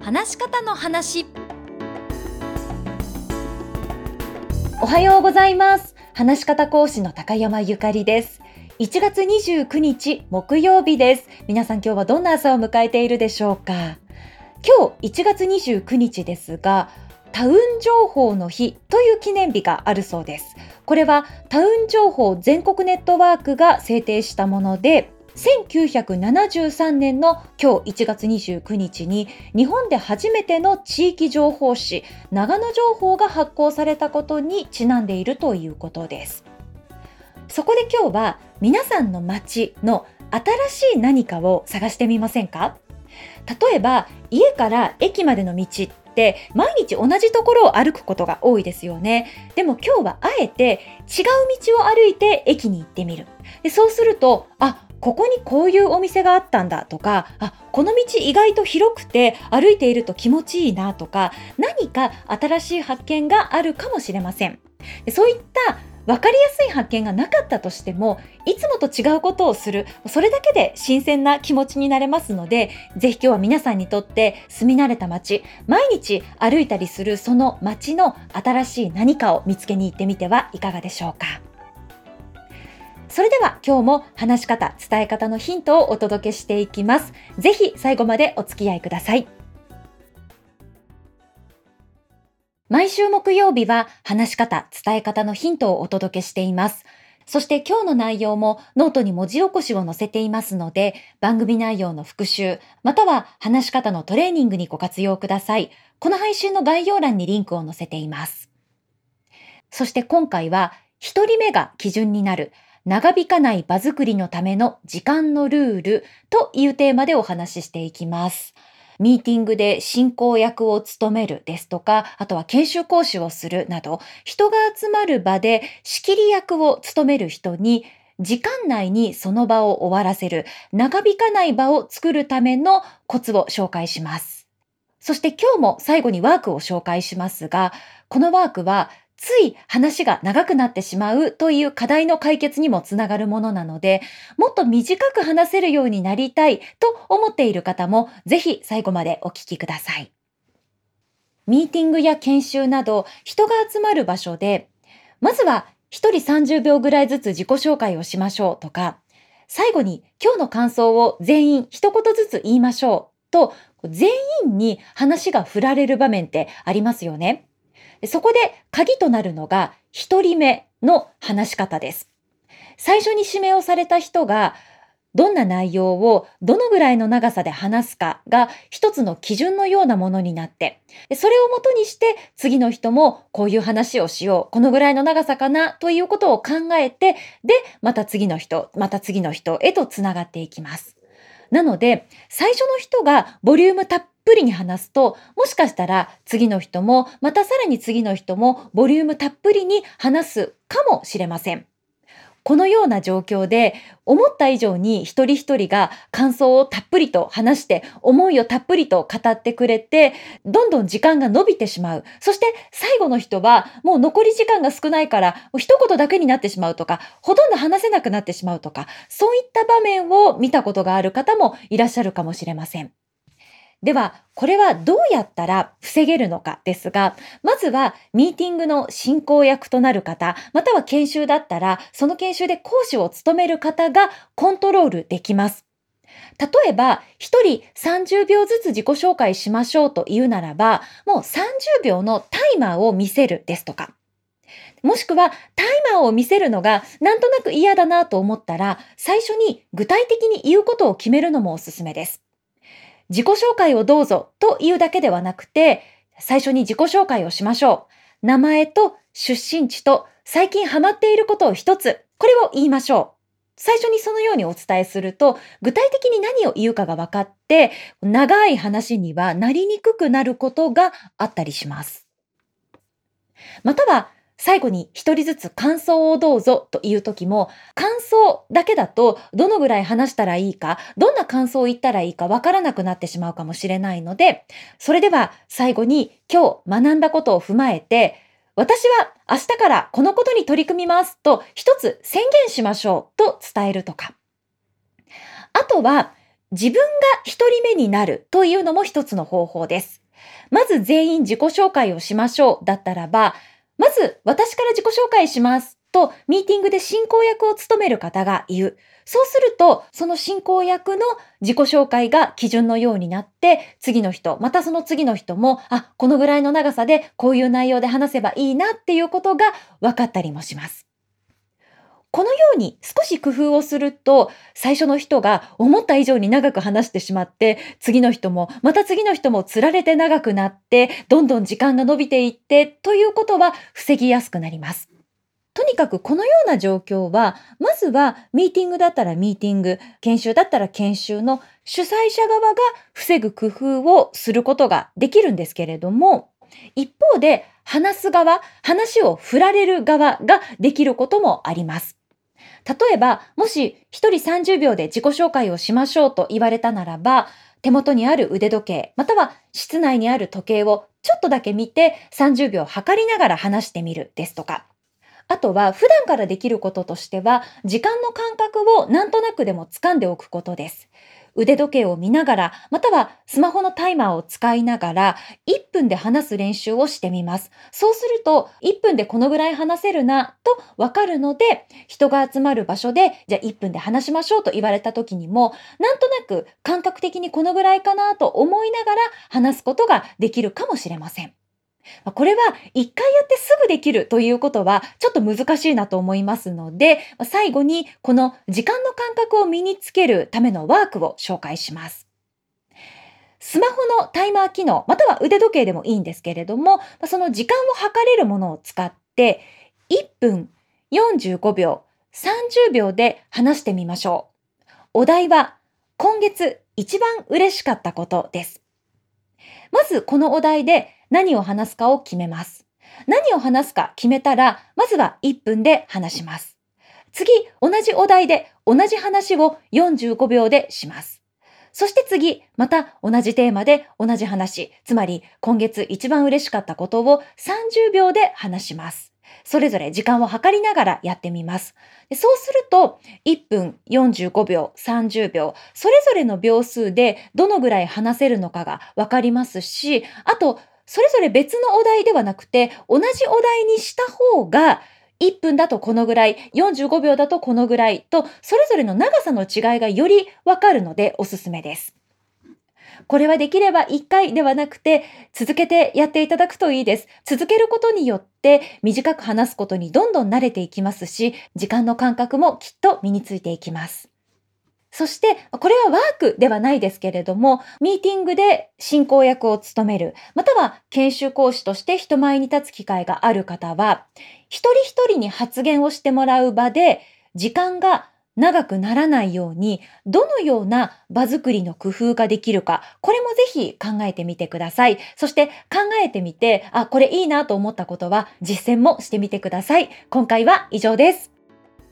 話し方の話。 おはようございます。話し方講師の高山ゆかりです。1月29日木曜日です。皆さん今日はどんな朝を迎えているでしょうか。今日1月29日ですが、タウン情報の日という記念日があるそうです。これはタウン情報全国ネットワークが制定したもので、1973年の今日1月29日に日本で初めての地域情報誌長野情報が発行されたことにちなんでいるということです。そこで今日は皆さんの街の新しい何かを探してみませんか？例えば家から駅までの道って毎日同じところを歩くことが多いですよね。でも今日はあえて違う道を歩いて駅に行ってみる。でそうすると、ここにこういうお店があったんだとか、この道意外と広くて歩いていると気持ちいいなとか、何か新しい発見があるかもしれません。でそういった分かりやすい発見がなかったとしても、いつもと違うことをする、それだけで新鮮な気持ちになれますので、ぜひ今日は皆さんにとって住み慣れた街、毎日歩いたりするその街の新しい何かを見つけに行ってみてはいかがでしょうか。それでは今日も話し方、伝え方のヒントをお届けしていきます。ぜひ最後までお付き合いください。毎週木曜日は話し方、伝え方のヒントをお届けしています。そして今日の内容もノートに文字起こしを載せていますので、番組内容の復習、または話し方のトレーニングにご活用ください。この配信の概要欄にリンクを載せています。そして今回は、1人目が基準になる長引かない場作りのための時間のルールというテーマでお話ししていきます。ミーティングで進行役を務めるですとか、あとは研修講師をするなど、人が集まる場で仕切り役を務める人に、時間内にその場を終わらせる、長引かない場を作るためのコツを紹介します。そして今日も最後にワークを紹介しますが、このワークはつい話が長くなってしまうという課題の解決にもつながるものなので、もっと短く話せるようになりたいと思っている方もぜひ最後までお聞きください。ミーティングや研修など人が集まる場所で、まずは一人30秒ぐらいずつ自己紹介をしましょうとか、最後に今日の感想を全員一言ずつ言いましょうと、全員に話が振られる場面ってありますよね。そこで鍵となるのが一人目の話し方です。最初に指名をされた人がどんな内容をどのぐらいの長さで話すかが一つの基準のようなものになって、それをもとにして次の人もこういう話をしよう、このぐらいの長さかなということを考えて、で、また次の人、また次の人へとつながっていきます。なので、最初の人がボリュームたっぷりに話すと、もしかしたら次の人も、またさらに次の人もボリュームたっぷりに話すかもしれません。このような状況で、思った以上に一人一人が感想をたっぷりと話して、思いをたっぷりと語ってくれて、どんどん時間が伸びてしまう。そして最後の人は、もう残り時間が少ないから、一言だけになってしまうとか、ほとんど話せなくなってしまうとか、そういった場面を見たことがある方もいらっしゃるかもしれません。では、これはどうやったら防げるのかですが、まずはミーティングの進行役となる方、または研修だったら、その研修で講師を務める方がコントロールできます。例えば、一人30秒ずつ自己紹介しましょうというならば、もう30秒のタイマーを見せるですとか、もしくはタイマーを見せるのがなんとなく嫌だなと思ったら、最初に具体的に言うことを決めるのもおすすめです。自己紹介をどうぞというだけではなくて、最初に自己紹介をしましょう。名前と出身地と最近ハマっていることを一つ、これを言いましょう。最初にそのようにお伝えすると、具体的に何を言うかが分かって、長い話にはなりにくくなることがあったりします。または、最後に一人ずつ感想をどうぞという時も、感想だけだとどのぐらい話したらいいか、どんな感想を言ったらいいかわからなくなってしまうかもしれないので、それでは最後に今日学んだことを踏まえて、私は明日からこのことに取り組みますと一つ宣言しましょうと伝えるとか。あとは自分が一人目になるというのも一つの方法です。まず全員自己紹介をしましょうだったらば、まず私から自己紹介しますとミーティングで進行役を務める方が言う。そうすると、その進行役の自己紹介が基準のようになって、次の人、またその次の人も、このぐらいの長さでこういう内容で話せばいいなっていうことが分かったりもします。このように少し工夫をすると、最初の人が思った以上に長く話してしまって、次の人も、また次の人もつられて長くなって、どんどん時間が伸びていって、ということは防ぎやすくなります。とにかくこのような状況は、まずはミーティングだったらミーティング、研修だったら研修の主催者側が防ぐ工夫をすることができるんですけれども、一方で話す側、話を振られる側ができることもあります。例えば、もし一人30秒で自己紹介をしましょうと言われたならば、手元にある腕時計、または室内にある時計をちょっとだけ見て30秒測りながら話してみるですとか、あとは普段からできることとしては、時間の感覚をなんとなくでも掴んでおくことです。腕時計を見ながら、またはスマホのタイマーを使いながら、1分で話す練習をしてみます。そうすると、1分でこのぐらい話せるなとわかるので、人が集まる場所で、じゃあ1分で話しましょうと言われた時にも、なんとなく感覚的にこのぐらいかなと思いながら話すことができるかもしれません。これは一回やってすぐできるということはちょっと難しいなと思いますので、最後にこの時間の感覚を身につけるためのワークを紹介します。スマホのタイマー機能、または腕時計でもいいんですけれども、その時間を測れるものを使って1分45秒、30秒で話してみましょう。お題は今月一番嬉しかったことです。まずこのお題で何を話すかを決めます。何を話すか決めたら、まずは1分で話します。次、同じお題で同じ話を45秒でします。そして次、また同じテーマで同じ話、つまり今月一番嬉しかったことを30秒で話します。それぞれ時間を計りながらやってみます。そうすると、1分45秒、30秒、それぞれの秒数でどのぐらい話せるのかがわかりますし、あと、それぞれ別のお題ではなくて、同じお題にした方が、1分だとこのぐらい、45秒だとこのぐらいと、それぞれの長さの違いがよりわかるのでおすすめです。これはできれば1回ではなくて、続けてやっていただくといいです。続けることによって短く話すことにどんどん慣れていきますし、時間の感覚もきっと身についていきます。そして、これはワークではないですけれども、ミーティングで進行役を務める、または研修講師として人前に立つ機会がある方は、一人一人に発言をしてもらう場で、時間が長くならないように、どのような場作りの工夫ができるか、これもぜひ考えてみてください。そして考えてみて、これいいなと思ったことは実践もしてみてください。今回は以上です。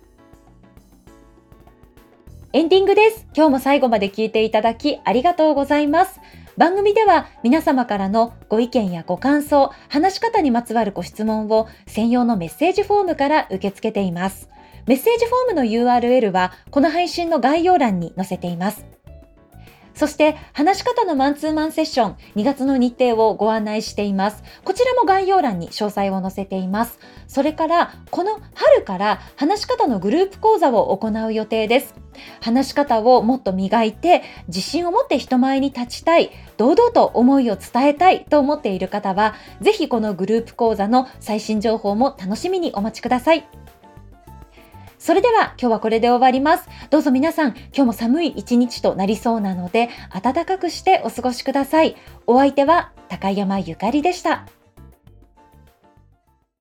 エンディングです。今日も最後まで聞いていただきありがとうございます。番組では皆様からのご意見やご感想、話し方にまつわるご質問を専用のメッセージフォームから受け付けています。メッセージフォームの URL はこの配信の概要欄に載せています。そして話し方のマンツーマンセッション2月の日程をご案内しています。こちらも概要欄に詳細を載せています。それからこの春から話し方のグループ講座を行う予定です。話し方をもっと磨いて自信を持って人前に立ちたい、堂々と思いを伝えたいと思っている方は、ぜひこのグループ講座の最新情報も楽しみにお待ちください。それでは今日はこれで終わります。どうぞ皆さん、今日も寒い一日となりそうなので、暖かくしてお過ごしください。お相手は高山ゆかりでした。